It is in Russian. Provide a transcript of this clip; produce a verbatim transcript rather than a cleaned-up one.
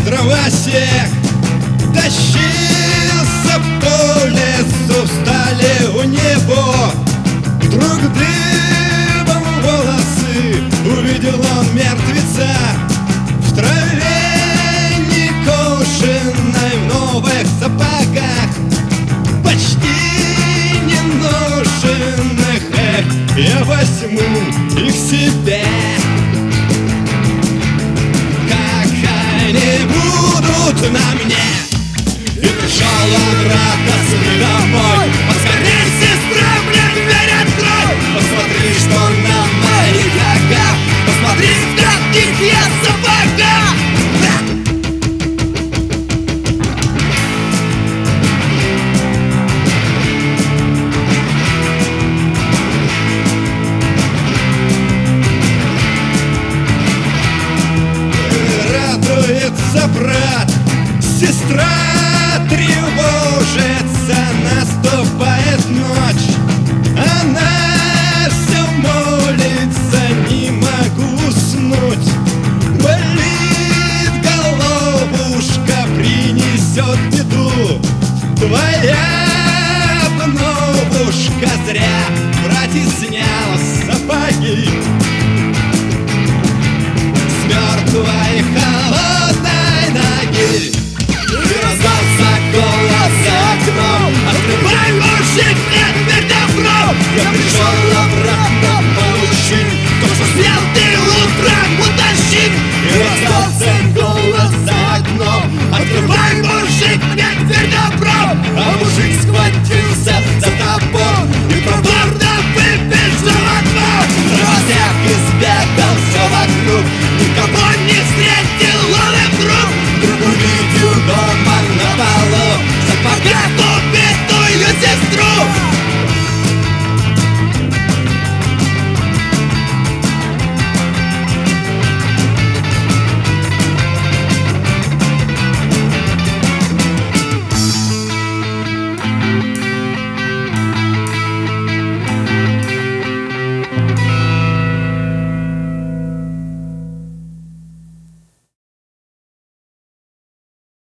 дровосек тащился по лесу, встали у него вдруг дыбом волосы. Увидел он мертвеца в траве некошенной, в новых сапогах, почти не ношенных. Эх, я возьму их себе, не будут на мне. И пришел он радостный домой. Поскорей, сестра, мне дверь открой. Посмотри, что на моих ногах, посмотри, в каких я сапогах. Брат, сестра тревожится, наступает